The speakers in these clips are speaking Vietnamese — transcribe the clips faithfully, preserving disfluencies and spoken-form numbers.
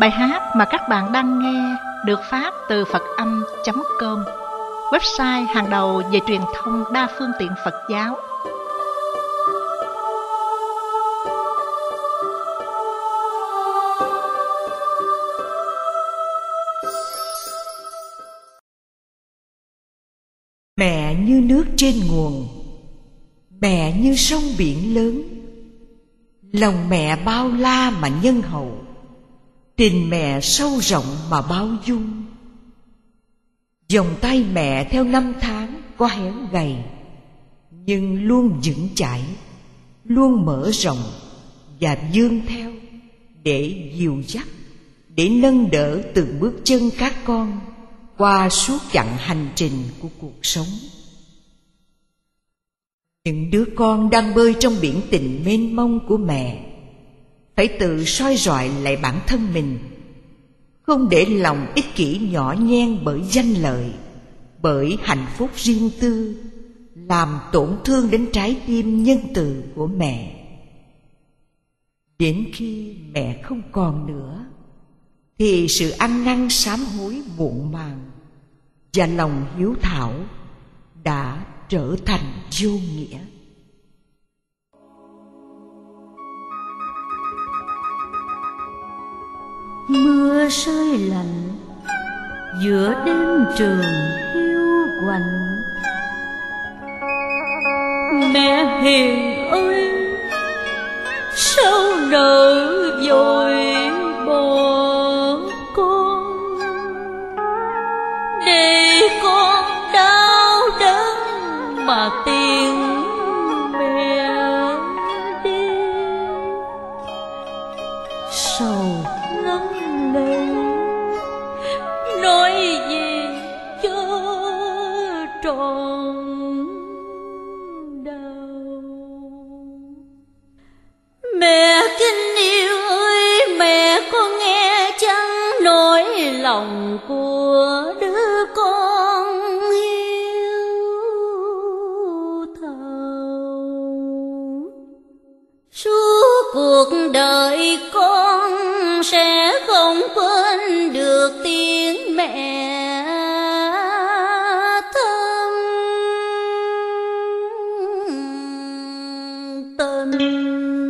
Bài hát mà các bạn đang nghe được phát từ phật âm chấm com, website hàng đầu về truyền thông đa phương tiện Phật giáo. Mẹ như nước trên nguồn, mẹ như sông biển lớn, lòng mẹ bao la mà nhân hậu, tình mẹ sâu rộng mà bao dung. Vòng tay mẹ theo năm tháng có héo gầy, nhưng luôn vững chãi, luôn mở rộng và vươn theo để dìu dắt, để nâng đỡ từng bước chân các con qua suốt chặng hành trình của cuộc sống. Những đứa con đang bơi trong biển tình mênh mông của mẹ phải tự soi rọi lại bản thân mình, không để lòng ích kỷ nhỏ nhen bởi danh lợi, bởi hạnh phúc riêng tư, làm tổn thương đến trái tim nhân từ của mẹ. Đến khi mẹ không còn nữa, thì sự ăn năn sám hối muộn màng và lòng hiếu thảo đã trở thành vô nghĩa. Mưa rơi lạnh giữa đêm trường hiu quạnh, mẹ hiền ơi sao nỡ vội bỏ con, để con đau đớn mà tìm mẹ đi. Sầu ngấn lệ nói gì cho trọn đau. Mẹ kính yêu ơi, mẹ có nghe chăng nỗi lòng của đứa con hiếu thảo. Suốt cuộc đời con sẽ không quên được tiếng mẹ thâm tình.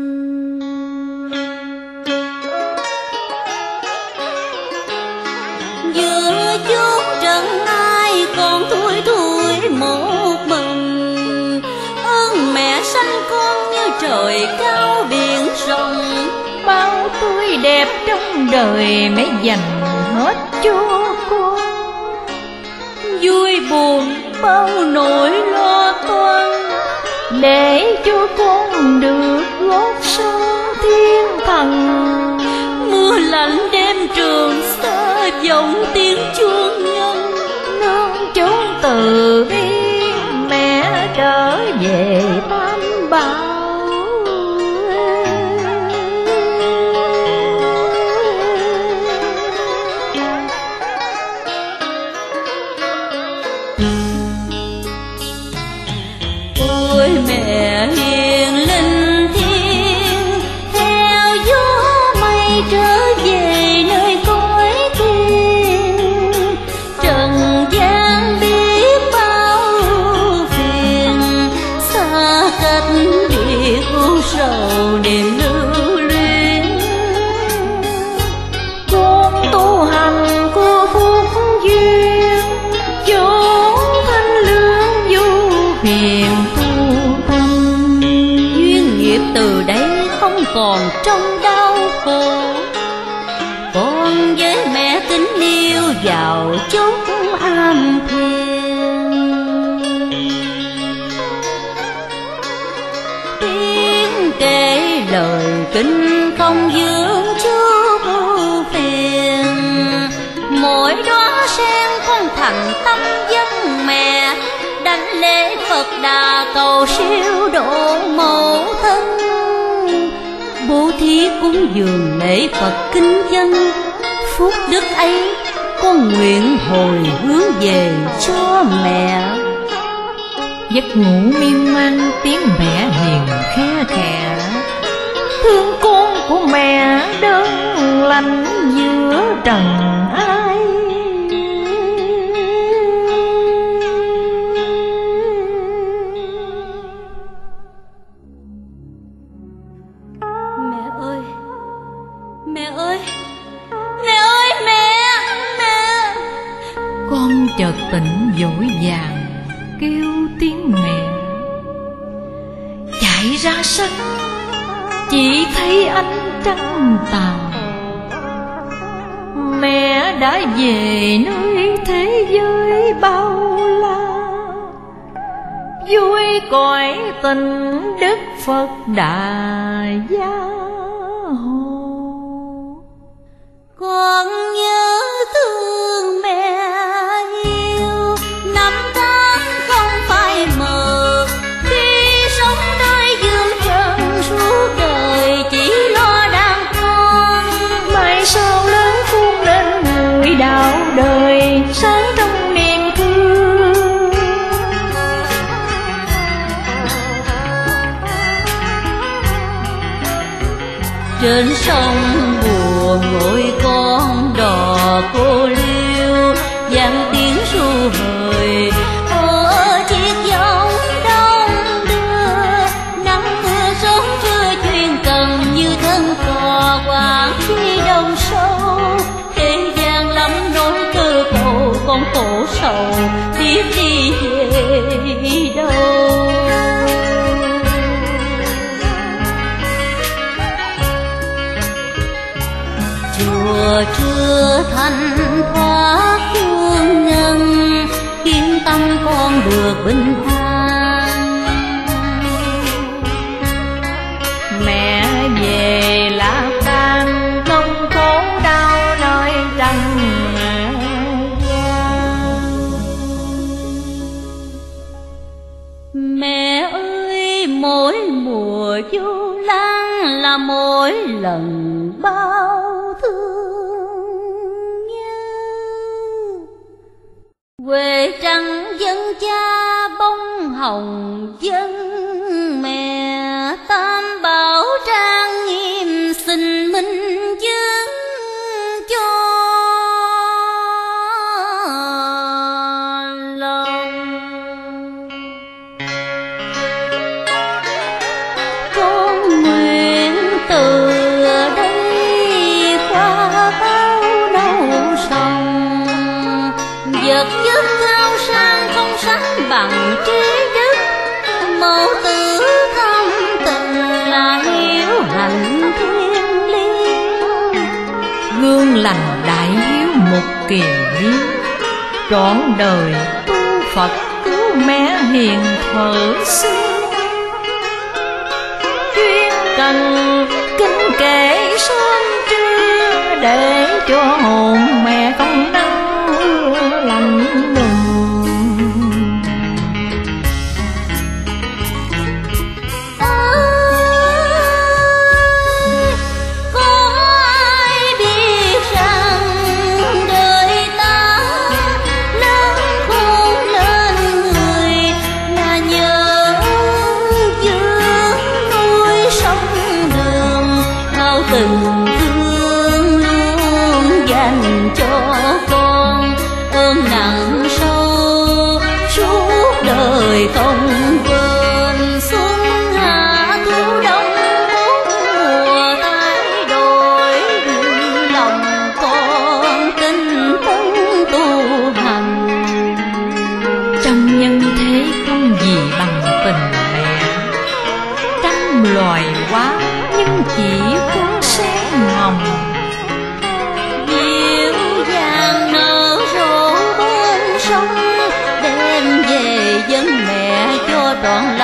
Giữa chốn trần ai còn thui thui một mình, ơn mẹ sanh con như trời cao biển rộng. Bao tươi đẹp trong đời mẹ dành hết cho con, vui buồn bao nỗi lo toan, để cho con được gót son thiên thần. Mưa lạnh đêm trường xa vọng tiếng chuông ngân, nương chốn từ bi mẹ trở về tam bảo. Ôi mẹ hiền linh thiêng, theo gió mây trở về nơi cõi tiên. Trần gian biết bao phiền, xa cách biệt u sầu niềm lưu luyến. Con tu hành của phúc duyên, chốn thanh lương du phiền từ đây không còn trong đau khổ. Con với mẹ kính yêu vào chốn an thiền, tiếng kể lời kinh không vương chút phiền. Mỗi đóa sen con thành tâm dân mẹ, đảnh lễ Phật Đà cầu siêu độ mẫu thân. Bố thí cúng dường lễ Phật kính dân, phúc đức ấy con nguyện hồi hướng về cho mẹ. Giấc ngủ miên man tiếng mẹ hiền khe khẽ, thương con của mẹ đơn lánh giữa trần ai. Mẹ ơi, mẹ ơi, mẹ ơi, mẹ, mẹ. Con chợt tỉnh vội vàng kêu tiếng mẹ, chạy ra sân chỉ thấy ánh trăng tàn. Mẹ đã về nơi thế giới bao la, vui cõi tình Đức Phật Đại Gia Hộ. Con nhớ thương mẹ yêu, năm tháng không phai mờ. Khi sống nơi dương trần suốt đời chỉ lo đàn con. Mai sau lớn khôn lên người đạo đời, sáng trong niềm thương. Trên sông buồn ngồi con đò cô liêu, vang tiếng ru hời ở chiếc giông đông đưa. Nắng mưa sớm trưa chuyên cần như thân cò quảng khi đông sâu. Thế gian lắm nỗi cơ cầu, con khổ sầu tiếc đi về đâu. Chùa chưa thanh thoát hương nhân, khiến tâm con được bình an. Mẹ về lạc tan không khổ đau nơi trần gian. Mẹ ơi, mỗi mùa vô lan là mỗi lần bao thương nhớ. Quê trăng dân cha bông hồng dân mẹ, tam bảo trang nghiêm xin minh chứng cho lòng. Con nguyện từ đây qua bao nâu sông, vật chất cao sang không sánh bằng trí đức. Mẫu tử thâm tình là hiếu hạnh thiên liêng, gương lành đại hiếu một kiền hiếu. Trọn đời tu Phật cứu mẹ hiền thở xưa, chuyên cần kính kể sớm trưa để cho hồn mẹ không nắng mưa lạnh lùng. Tình thương luôn dành cho con, ơn nặng sâu suốt đời không quên. Xuân hạ thu đông bốn mùa thay đổi, lòng con tinh tấn tu hành. Trong nhân thế không gì bằng tình mẹ, trăm loài quá nhưng chỉ có hồng. Diệu vàng nở rộ bên sông, đem về dân mẹ cho trọn